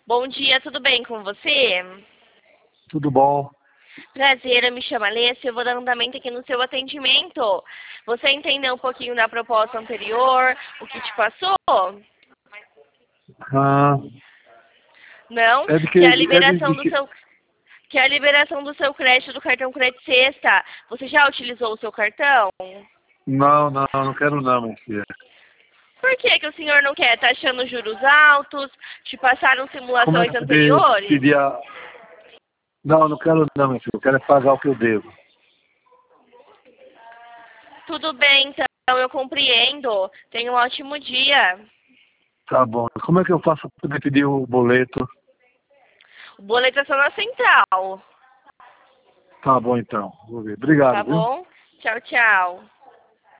Bom dia, tudo bem com você? Tudo bom? Prazer, eu me chamo Alessia, eu vou dar andamento aqui no seu atendimento. Você entendeu um pouquinho da proposta anterior, o que te passou? Ah, Não? é de que, Que é a é liberação de do que... seu, que é a liberação do seu crédito do cartão Crédito Sexta. Você já utilizou o seu cartão? Não, não, não quero não, minha filha. Por que que o senhor não quer? Tá achando juros altos? Te passaram Como é simulações que poder anteriores? pedir a... Não, não quero não, minha filha. Eu quero é pagar o que eu devo. Tudo bem, então, eu compreendo. Tenha um ótimo dia. Tá bom. Como é que eu faço para poder pedir o boleto? O boleto é só na central, Tá bom, então. Vou ver. Obrigado, tá viu? bom? Tchau, tchau.